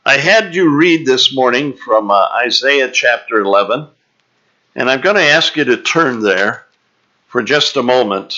I had you read this morning from Isaiah chapter 11, and I'm going to ask you to turn there for just a moment.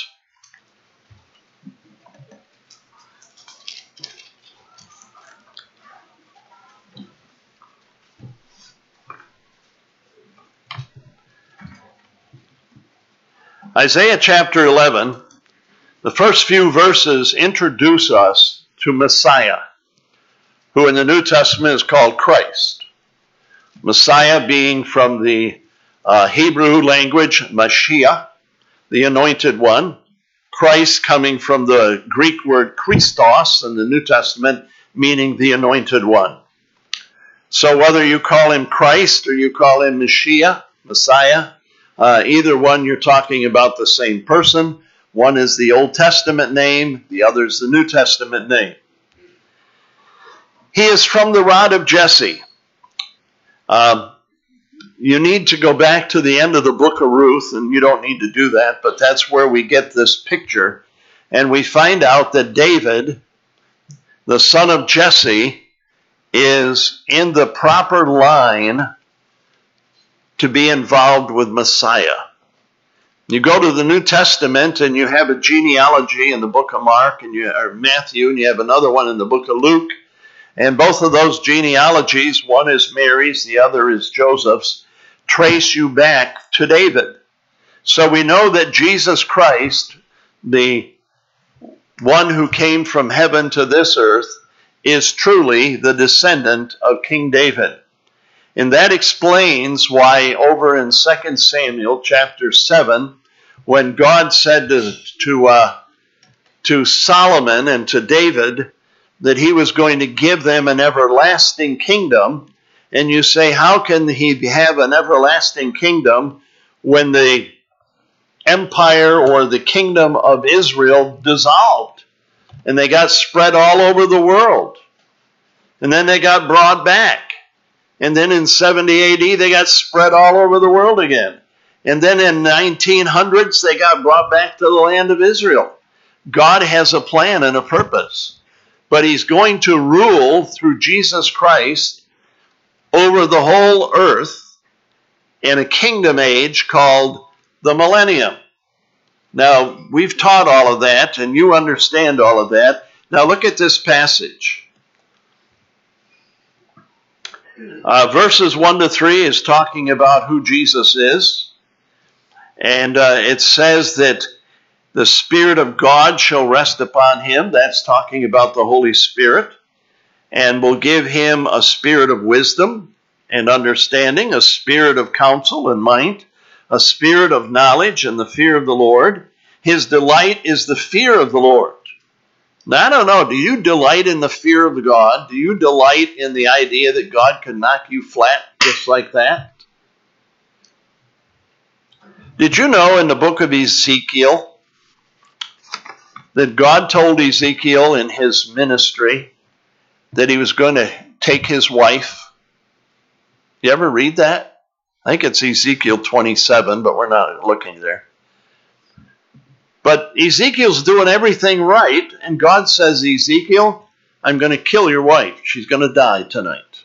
Isaiah chapter 11, the first few verses introduce us to Messiah, who in the New Testament is called Christ. Messiah being from the Hebrew language, Mashiach, the anointed one. Christ coming from the Greek word Christos in the New Testament, meaning the anointed one. So whether you call him Christ or you call him Mashiach, Messiah, either one you're talking about the same person. One is the Old Testament name, the other is the New Testament name. He is from the rod of Jesse. You need to go back to the end of the book of Ruth, and you don't need to do that, but that's where we get this picture. And we find out that David, the son of Jesse, is in the proper line to be involved with Messiah. You go to the New Testament and you have a genealogy in the book of Mark or Matthew, and you have another one in the book of Luke. And both of those genealogies, one is Mary's, the other is Joseph's, trace you back to David. So we know that Jesus Christ, the one who came from heaven to this earth, is truly the descendant of King David. And that explains why over in 2 Samuel chapter 7, when God said to Solomon and to David that he was going to give them an everlasting kingdom, and you say, how can he have an everlasting kingdom when the empire or the kingdom of Israel dissolved? And they got spread all over the world. And then they got brought back. And then in 70 AD, they got spread all over the world again. And then in 1900s, they got brought back to the land of Israel. God has a plan and a purpose. But he's going to rule through Jesus Christ over the whole earth in a kingdom age called the millennium. Now, we've taught all of that, and you understand all of that. Now, look at this passage. Verses 1 to 3 is talking about who Jesus is. And it says that the Spirit of God shall rest upon him. That's talking about the Holy Spirit. And will give him a spirit of wisdom and understanding, a spirit of counsel and might, a spirit of knowledge and the fear of the Lord. His delight is the fear of the Lord. Now, I don't know, do you delight in the fear of God? Do you delight in the idea that God can knock you flat just like that? Did you know in the book of Ezekiel that God told Ezekiel in his ministry that he was going to take his wife? You ever read that? I think it's Ezekiel 27, but we're not looking there. But Ezekiel's doing everything right, and God says, Ezekiel, I'm going to kill your wife. She's going to die tonight.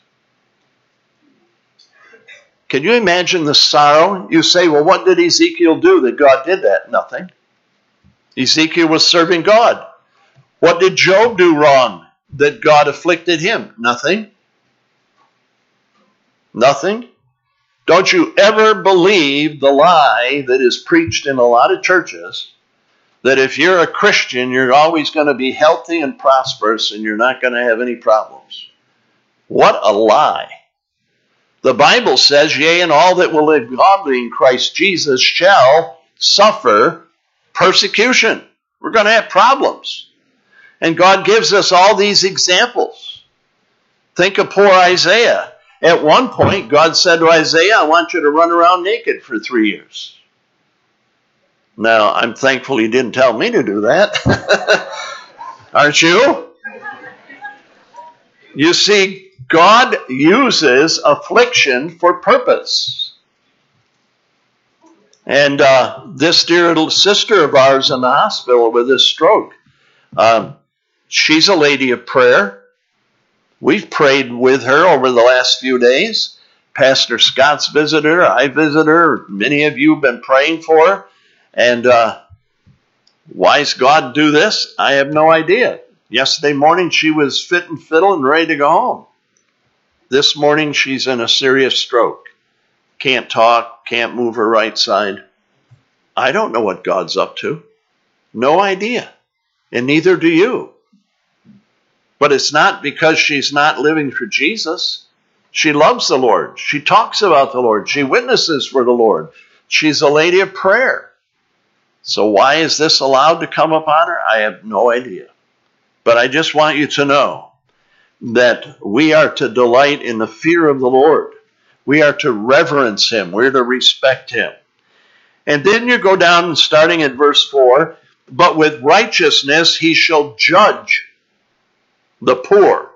Can you imagine the sorrow? You say, well, what did Ezekiel do that God did that? Nothing. Ezekiel was serving God. What did Job do wrong that God afflicted him? Nothing. Nothing. Don't you ever believe the lie that is preached in a lot of churches that if you're a Christian, you're always going to be healthy and prosperous and you're not going to have any problems. What a lie. The Bible says, yea, and all that will live godly in Christ Jesus shall suffer persecution. We're going to have problems. And God gives us all these examples. Think of poor Isaiah. At one point, God said to Isaiah, I want you to run around naked for 3 years. Now, I'm thankful he didn't tell me to do that. Aren't you? You see, God uses affliction for purpose. And this dear little sister of ours in the hospital with this stroke, she's a lady of prayer. We've prayed with her over the last few days. Pastor Scott's visited her. I visited her. Many of you have been praying for her. And why does God do this? I have no idea. Yesterday morning, she was fit and fiddle and ready to go home. This morning, she's in a serious stroke. Can't talk, can't move her right side. I don't know what God's up to. No idea. And neither do you. But it's not because she's not living for Jesus. She loves the Lord. She talks about the Lord. She witnesses for the Lord. She's a lady of prayer. So why is this allowed to come upon her? I have no idea. But I just want you to know that we are to delight in the fear of the Lord. We are to reverence him. We're to respect him. And then you go down, starting at verse 4, but with righteousness he shall judge the poor.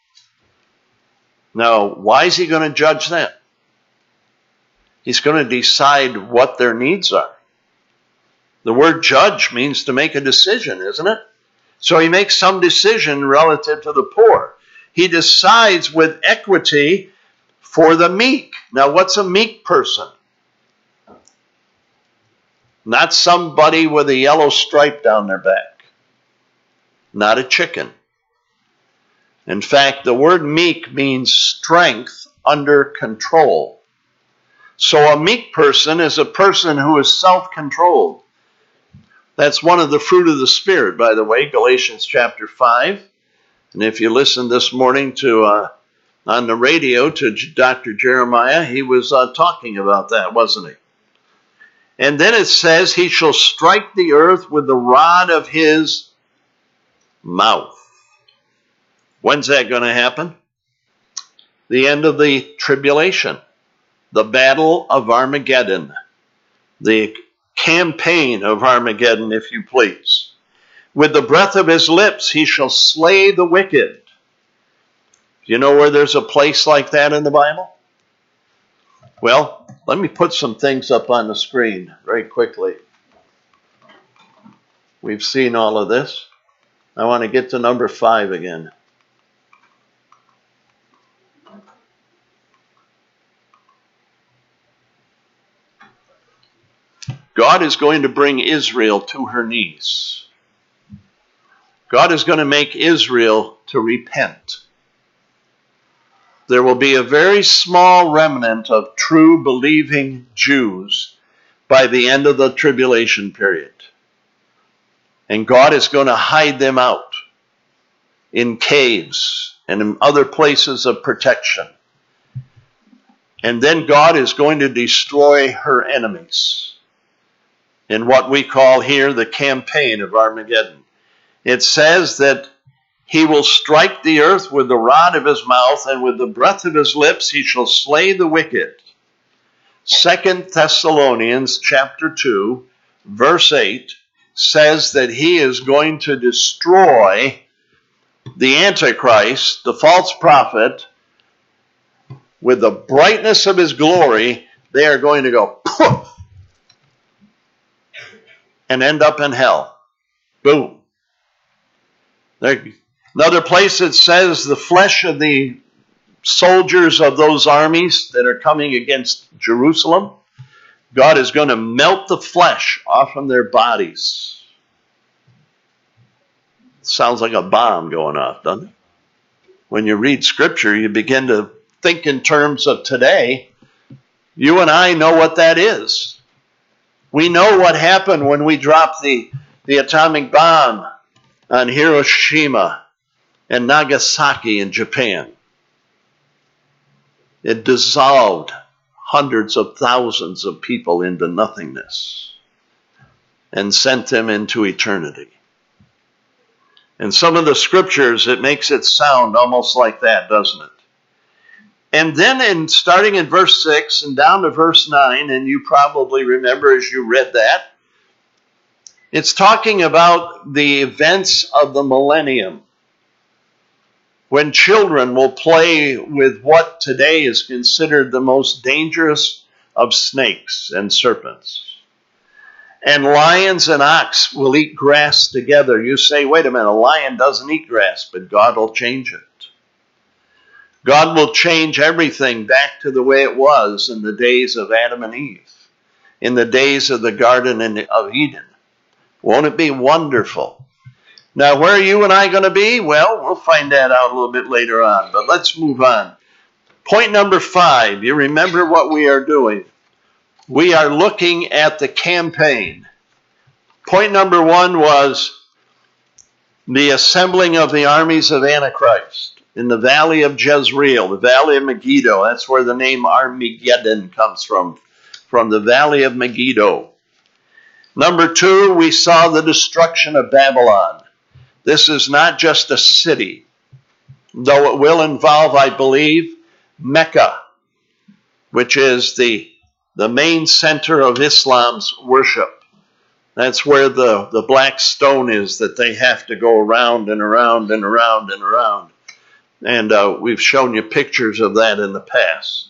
Now, why is he going to judge them? He's going to decide what their needs are. The word judge means to make a decision, isn't it? So he makes some decision relative to the poor. He decides with equity for the meek. Now, what's a meek person? Not somebody with a yellow stripe down their back. Not a chicken. In fact, the word meek means strength under control. So a meek person is a person who is self-controlled. That's one of the fruit of the Spirit, by the way, Galatians chapter 5. And if you listened this morning to on the radio to Dr. Jeremiah, he was talking about that, wasn't he? And then it says, he shall strike the earth with the rod of his mouth. When's that going to happen? The end of the tribulation, the battle of Armageddon, the campaign of Armageddon, if you please. With the breath of his lips, he shall slay the wicked. You know where there's a place like that in the Bible? Well, let me put some things up on the screen very quickly. We've seen all of this. I want to get to number 5 again. God is going to bring Israel to her knees. God is going to make Israel to repent. There will be a very small remnant of true believing Jews by the end of the tribulation period. And God is going to hide them out in caves and in other places of protection. And then God is going to destroy her enemies in what we call here the campaign of Armageddon. It says that he will strike the earth with the rod of his mouth, and with the breath of his lips he shall slay the wicked. 2 Thessalonians chapter 2, verse 8 says that he is going to destroy the Antichrist, the false prophet, with the brightness of his glory. They are going to go poof and end up in hell. Boom. Another place it says the flesh of the soldiers of those armies that are coming against Jerusalem, God is going to melt the flesh off from their bodies. Sounds like a bomb going off, doesn't it? When you read Scripture, you begin to think in terms of today. You and I know what that is. We know what happened when we dropped the atomic bomb on Hiroshima and Nagasaki in Japan. It dissolved hundreds of thousands of people into nothingness and sent them into eternity. In some of the scriptures, it makes it sound almost like that, doesn't it? And then starting in verse 6 and down to verse 9, and you probably remember as you read that, it's talking about the events of the millennium, when children will play with what today is considered the most dangerous of snakes and serpents. And lions and ox will eat grass together. You say, wait a minute, a lion doesn't eat grass, but God will change it. God will change everything back to the way it was in the days of Adam and Eve, in the days of the Garden of Eden. Won't it be wonderful? Now, where are you and I going to be? Well, we'll find that out a little bit later on, but let's move on. Point number 5, you remember what we are doing. We are looking at the campaign. Point number 1 was the assembling of the armies of Antichrist in the valley of Jezreel, the valley of Megiddo. That's where the name Armageddon comes from the valley of Megiddo. Number 2, we saw the destruction of Babylon. This is not just a city, though it will involve, I believe, Mecca, which is the main center of Islam's worship. That's where the black stone is that they have to go around and around and around and around. And we've shown you pictures of that in the past.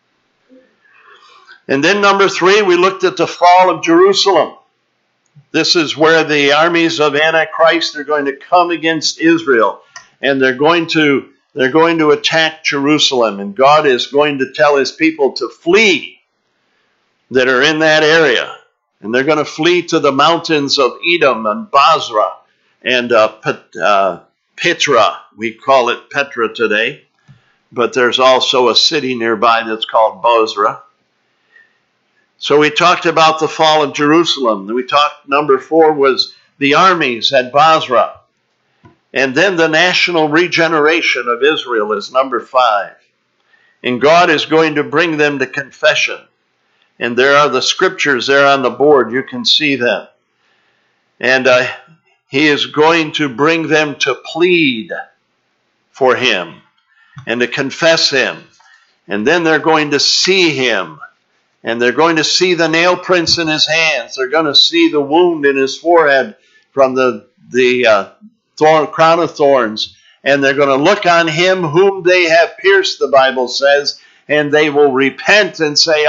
And then number 3, we looked at the fall of Jerusalem. This is where the armies of Antichrist are going to come against Israel, and they're going to attack Jerusalem, and God is going to tell his people to flee that are in that area. And they're going to flee to the mountains of Edom and Basra and Petra. We call it Petra today, but there's also a city nearby that's called Bozrah. So we talked about the fall of Jerusalem. We talked, number 4 was the armies at Basra. And then the national regeneration of Israel is number 5. And God is going to bring them to confession. And there are the scriptures there on the board. You can see them. And he is going to bring them to plead for him and to confess him. And then they're going to see him. And they're going to see the nail prints in his hands. They're going to see the wound in his forehead from the crown of thorns. And they're going to look on him whom they have pierced, the Bible says, and they will repent and say,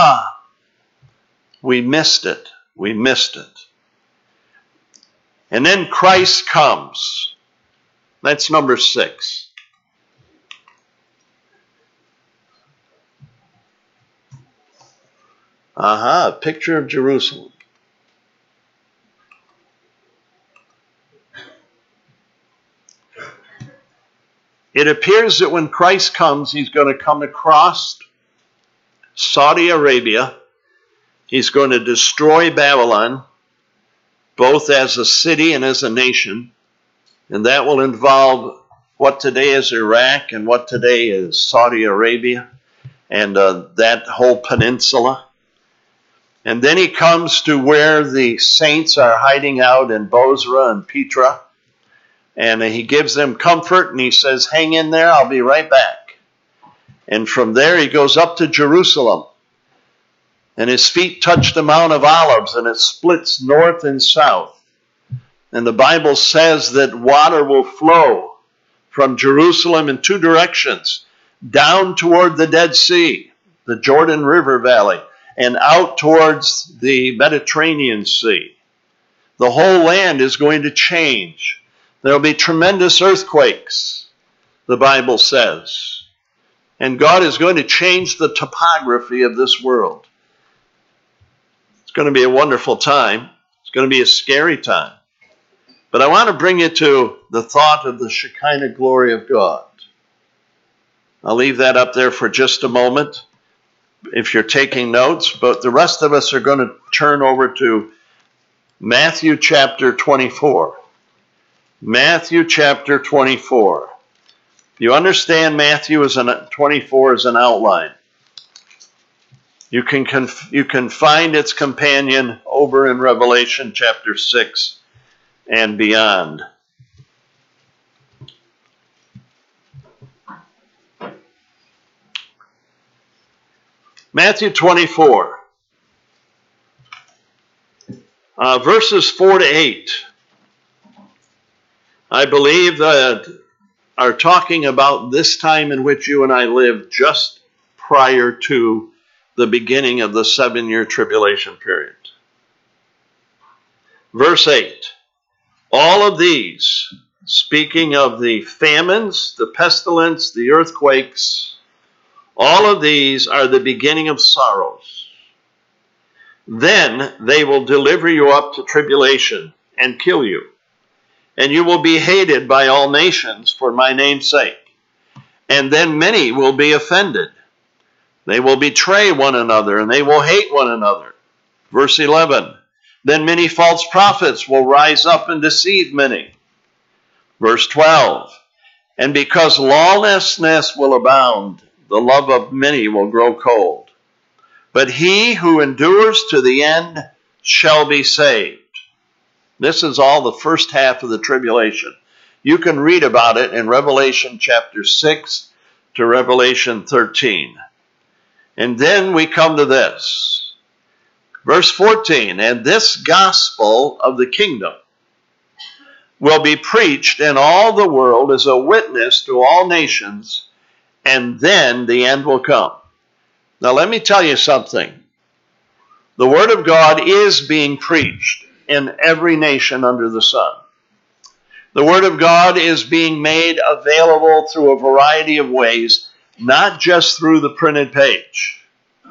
we missed it. We missed it. And then Christ comes. That's number 6. A picture of Jerusalem. It appears that when Christ comes, he's going to come across Saudi Arabia. He's going to destroy Babylon, both as a city and as a nation. And that will involve what today is Iraq and what today is Saudi Arabia and that whole peninsula. And then he comes to where the saints are hiding out in Bozrah and Petra. And he gives them comfort and he says, hang in there, I'll be right back. And from there he goes up to Jerusalem. And his feet touch the Mount of Olives and it splits north and south. And the Bible says that water will flow from Jerusalem in 2 directions, down toward the Dead Sea, the Jordan River Valley, and out towards the Mediterranean Sea. The whole land is going to change. There will be tremendous earthquakes, the Bible says. And God is going to change the topography of this world. It's going to be a wonderful time. It's going to be a scary time. But I want to bring you to the thought of the Shekinah glory of God. I'll leave that up there for just a moment if you're taking notes, but the rest of us are going to turn over to Matthew chapter 24. Matthew chapter 24. You understand Matthew 24 is an outline. You can find its companion over in Revelation chapter 6 and beyond. Matthew 24, verses 4 to 8, I believe that are talking about this time in which you and I live just prior to the beginning of the 7-year tribulation period. Verse 8, all of these speaking of the famines, the pestilence, the earthquakes, all of these are the beginning of sorrows. Then they will deliver you up to tribulation and kill you, and you will be hated by all nations for my name's sake. And then many will be offended. They will betray one another, and they will hate one another. Verse 11, then many false prophets will rise up and deceive many. Verse 12, and because lawlessness will abound, the love of many will grow cold. But he who endures to the end shall be saved. This is all the first half of the tribulation. You can read about it in Revelation chapter 6 to Revelation 13. And then we come to this. Verse 14, and this gospel of the kingdom will be preached in all the world as a witness to all nations, and then the end will come. Now let me tell you something. The word of God is being preached in every nation under the sun. The word of God is being made available through a variety of ways, not just through the printed page,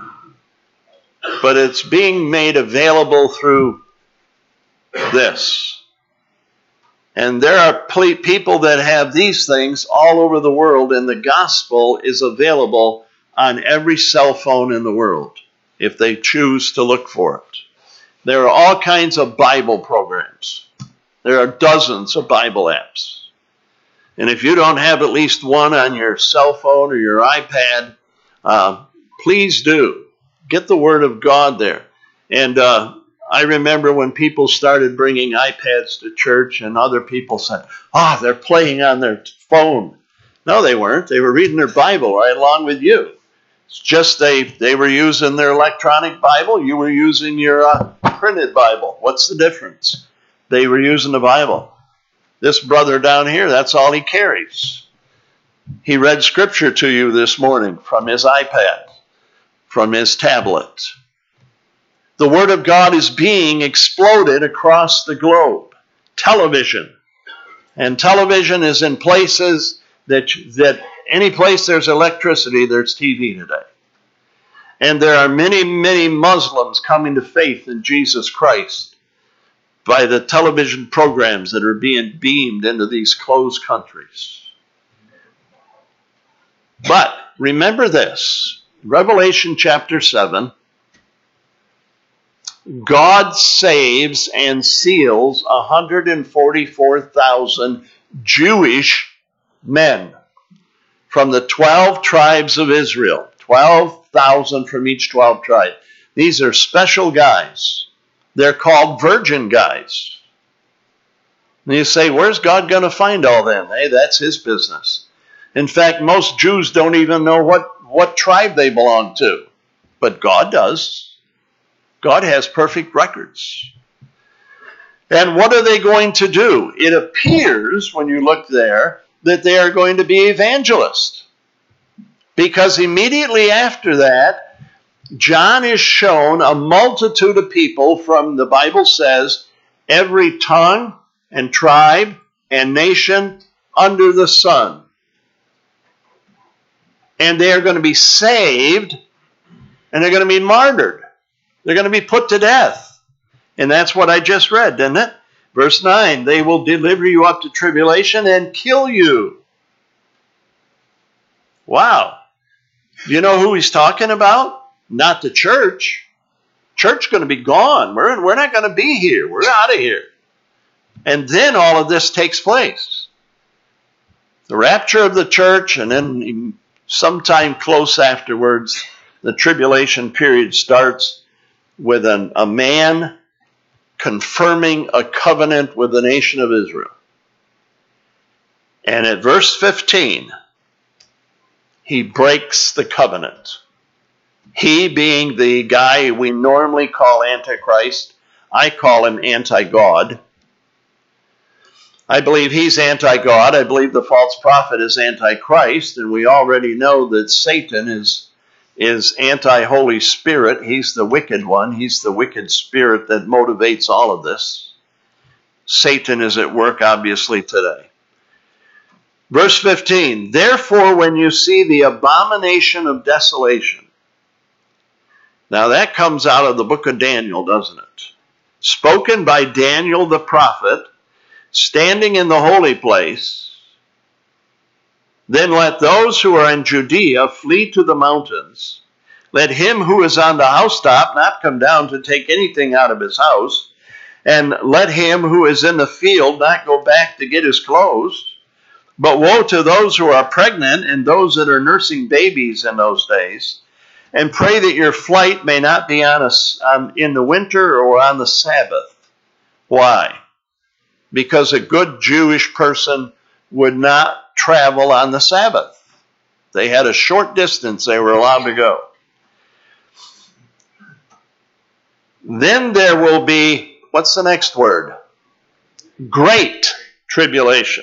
but it's being made available through this. And there are people that have these things all over the world, and the gospel is available on every cell phone in the world if they choose to look for it. There are all kinds of Bible programs. There are dozens of Bible apps. And if you don't have at least one on your cell phone or your iPad, please do. Get the Word of God there. And I remember when people started bringing iPads to church, and other people said, they're playing on their phone. No, they weren't. They were reading their Bible right along with you. It's just they were using their electronic Bible. You were using your printed Bible. What's the difference? They were using the Bible. This brother down here, that's all he carries. He read scripture to you this morning from his iPad, from his tablet. The Word of God is being exploded across the globe. Television. And television is in places that any place there's electricity, there's TV today. And there are many, many Muslims coming to faith in Jesus Christ by the television programs that are being beamed into these closed countries. But remember this, Revelation chapter 7, God saves and seals 144,000 Jewish men from the 12 tribes of Israel. 12,000 from each 12 tribe. These are special guys. They're called virgin guys. And you say, where's God going to find all them? Hey, that's his business. In fact, most Jews don't even know what tribe they belong to. But God does. God has perfect records. And what are they going to do? It appears, when you look there, that they are going to be evangelists. Because immediately after that, John is shown a multitude of people from, the Bible says, every tongue and tribe and nation under the sun. And they are going to be saved, and they're going to be martyred. They're going to be put to death. And that's what I just read, didn't it? Verse 9, they will deliver you up to tribulation and kill you. Wow. Do you know who he's talking about? Not the church. Church going to be gone. We're not going to be here. We're out of here. And then all of this takes place. The rapture of the church, and then sometime close afterwards, the tribulation period starts with a man confirming a covenant with the nation of Israel. And at verse 15, he breaks the covenant. He being the guy we normally call Antichrist, I call him anti-God. I believe he's anti-God. I believe the false prophet is anti-Christ, and we already know that Satan is anti-Holy Spirit. He's the wicked one. He's the wicked spirit that motivates all of this. Satan is at work, obviously, today. Verse 15, therefore when you see the abomination of desolation. Now that comes out of the book of Daniel, doesn't it? Spoken by Daniel the prophet, standing in the holy place. Then let those who are in Judea flee to the mountains. Let him who is on the housetop not come down to take anything out of his house. And let him who is in the field not go back to get his clothes. But woe to those who are pregnant and those that are nursing babies in those days. And pray that your flight may not be in the winter or on the Sabbath. Why? Because a good Jewish person would not travel on the Sabbath. They had a short distance they were allowed to go. Then there will be, what's the next word? Great tribulation.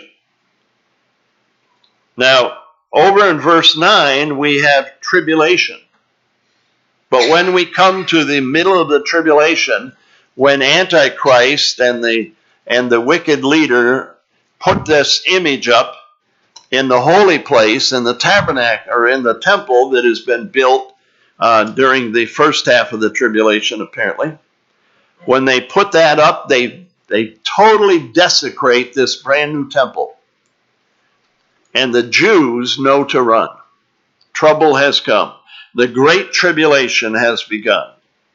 Now, over in verse 9, we have tribulation. But when we come to the middle of the tribulation, when Antichrist and the wicked leader put this image up in the holy place, in the tabernacle, or in the temple that has been built during the first half of the tribulation, apparently, when they put that up, they totally desecrate this brand new temple. And the Jews know to run. Trouble has come. The great tribulation has begun.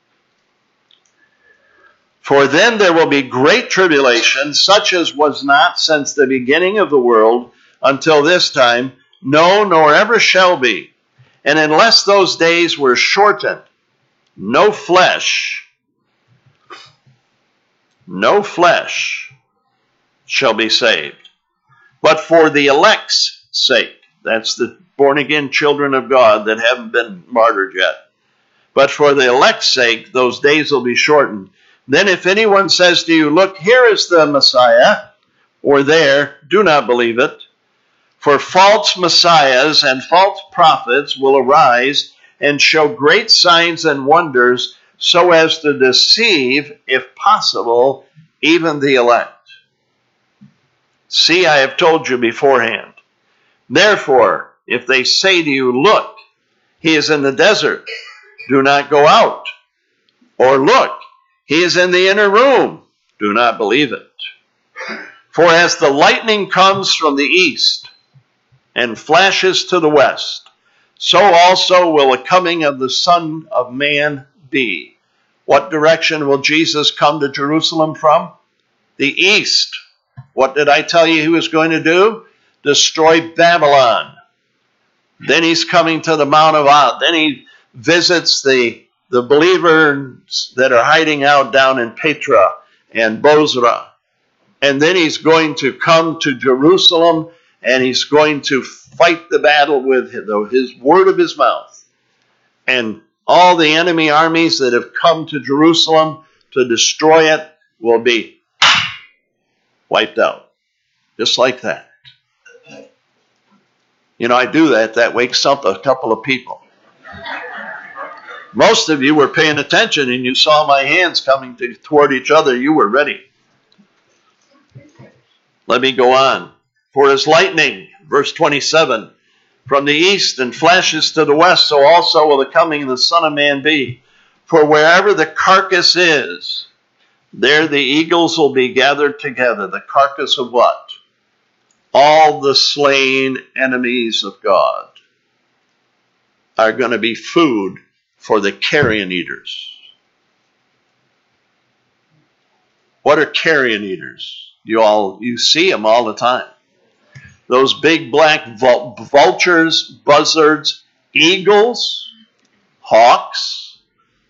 For then there will be great tribulation, such as was not since the beginning of the world until this time, no, nor ever shall be. And unless those days were shortened, no flesh shall be saved. But for the elect's sake, that's the born-again children of God that haven't been martyred yet. But for the elect's sake, those days will be shortened. Then if anyone says to you, look, here is the Messiah, or there, do not believe it. For false messiahs and false prophets will arise and show great signs and wonders so as to deceive, if possible, even the elect. See, I have told you beforehand. Therefore, if they say to you, look, he is in the desert, do not go out. Or look, he is in the inner room, do not believe it. For as the lightning comes from the east and flashes to the west, so also will the coming of the Son of Man be. What direction will Jesus come to Jerusalem from? The east. What did I tell you he was going to do? Destroy Babylon. Then he's coming to the Mount of Olives. Then he visits the believers that are hiding out down in Petra and Bozrah. And then he's going to come to Jerusalem and he's going to fight the battle with his word of his mouth. And all the enemy armies that have come to Jerusalem to destroy it will be wiped out. Just like that. You know, I do that. That wakes up a couple of people. Most of you were paying attention and you saw my hands coming toward each other. You were ready. Let me go on. For as lightning, verse 27, from the east and flashes to the west, so also will the coming of the Son of Man be. For wherever the carcass is, there the eagles will be gathered together. The carcass of what? All the slain enemies of God are going to be food for the carrion eaters. What are carrion eaters? You see them all the time. Those big black vultures, buzzards, eagles, hawks,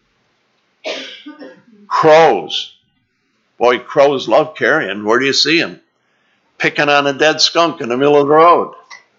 crows. Boy, crows love carrion. Where do you see them? Picking on a dead skunk in the middle of the road.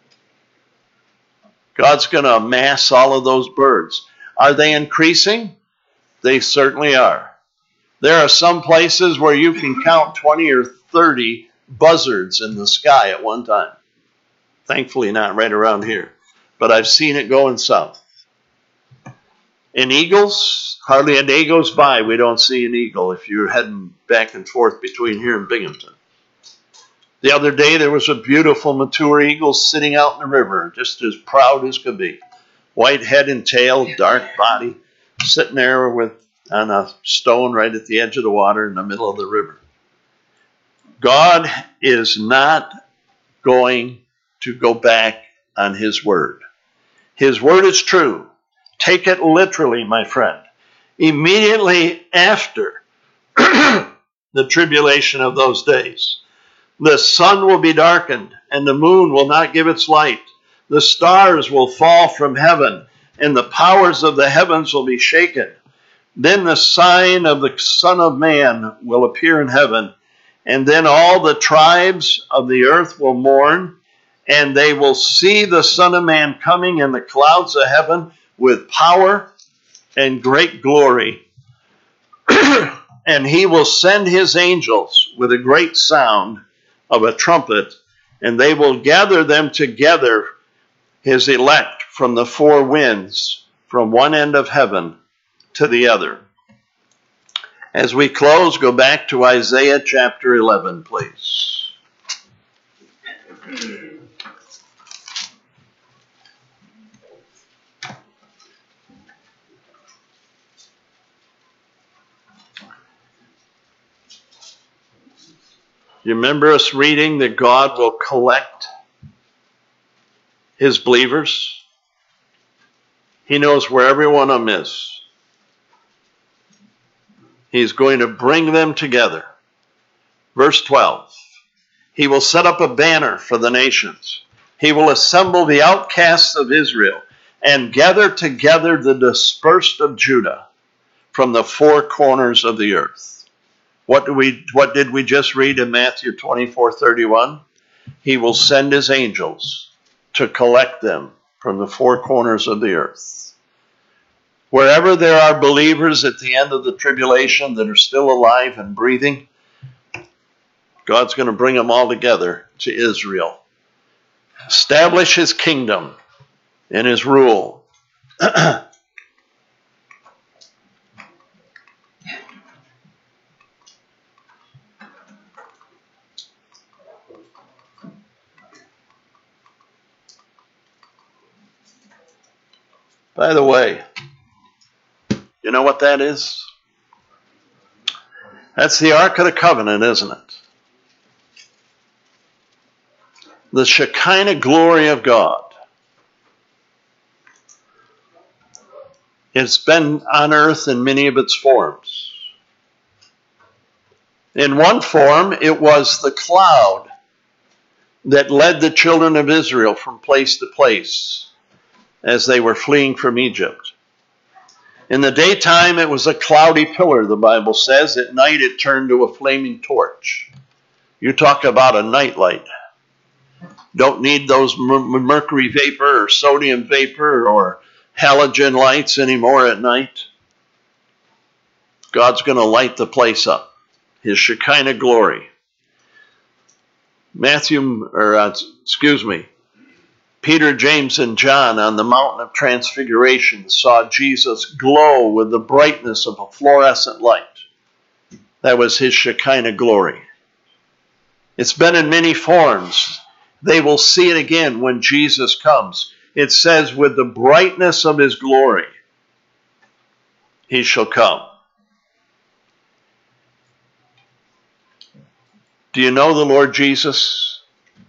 God's going to amass all of those birds. Are they increasing? They certainly are. There are some places where you can count 20 or 30 buzzards in the sky at one time. Thankfully not right around here. But I've seen it going south. In eagles, hardly a day goes by we don't see an eagle if you're heading back and forth between here and Binghamton. The other day there was a beautiful mature eagle sitting out in the river, just as proud as could be. White head and tail, dark body, sitting there on a stone right at the edge of the water in the middle of the river. God is not going to go back on his word. His word is true. Take it literally, my friend. Immediately after the tribulation of those days, the sun will be darkened, and the moon will not give its light. The stars will fall from heaven, and the powers of the heavens will be shaken. Then the sign of the Son of Man will appear in heaven, and then all the tribes of the earth will mourn, and they will see the Son of Man coming in the clouds of heaven with power and great glory. And he will send his angels with a great sound of a trumpet, and they will gather them together, his elect, from the four winds, from one end of heaven to the other. As we close, go back to Isaiah chapter 11, please. You remember us reading that God will collect his believers? He knows where every one of them is. He's going to bring them together. Verse 12. He will set up a banner for the nations. He will assemble the outcasts of Israel and gather together the dispersed of Judah from the four corners of the earth. What did we just read in Matthew 24:31? He will send his angels to collect them from the four corners of the earth. Wherever there are believers at the end of the tribulation that are still alive and breathing, God's going to bring them all together to Israel. Establish his kingdom and his rule. By the way, you know what that is? That's the Ark of the Covenant, isn't it? The Shekinah glory of God. It's been on earth in many of its forms. In one form, it was the cloud that led the children of Israel from place to place as they were fleeing from Egypt. In the daytime, it was a cloudy pillar, the Bible says. At night, it turned to a flaming torch. You talk about a nightlight. Don't need those mercury vapor or sodium vapor or halogen lights anymore at night. God's going to light the place up. His Shekinah glory. Peter, James, and John on the mountain of transfiguration saw Jesus glow with the brightness of a fluorescent light. That was his Shekinah glory. It's been in many forms. They will see it again when Jesus comes. It says, with the brightness of his glory, he shall come. Do you know the Lord Jesus?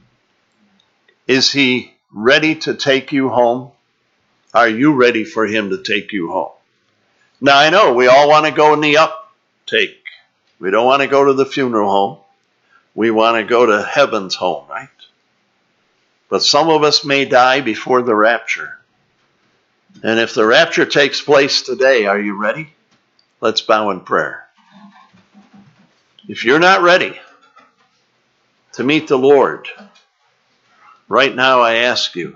Is he ready to take you home? Are you ready for him to take you home? Now, I know we all want to go in the uptake. We don't want to go to the funeral home. We want to go to heaven's home, right? But some of us may die before the rapture. And if the rapture takes place today, are you ready? Let's bow in prayer. If you're not ready to meet the Lord, right now I ask you,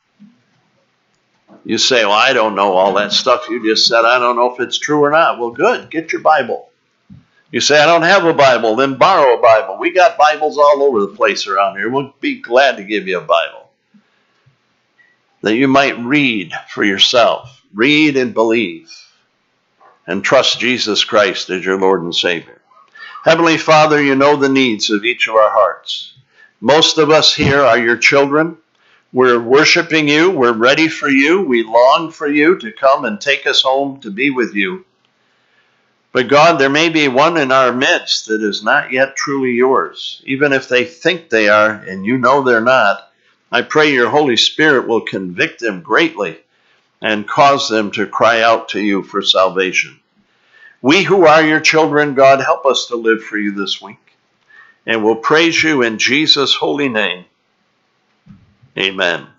you say, well, I don't know all that stuff you just said. I don't know if it's true or not. Well, good. Get your Bible. You say, I don't have a Bible. Then borrow a Bible. We got Bibles all over the place around here. We'll be glad to give you a Bible that you might read for yourself. Read and believe and trust Jesus Christ as your Lord and Savior. Heavenly Father, you know the needs of each of our hearts. Most of us here are your children. We're worshiping you. We're ready for you. We long for you to come and take us home to be with you. But God, there may be one in our midst that is not yet truly yours, even if they think they are and you know they're not. I pray your Holy Spirit will convict them greatly and cause them to cry out to you for salvation. We who are your children, God, help us to live for you this week. And we'll praise you in Jesus' holy name. Amen.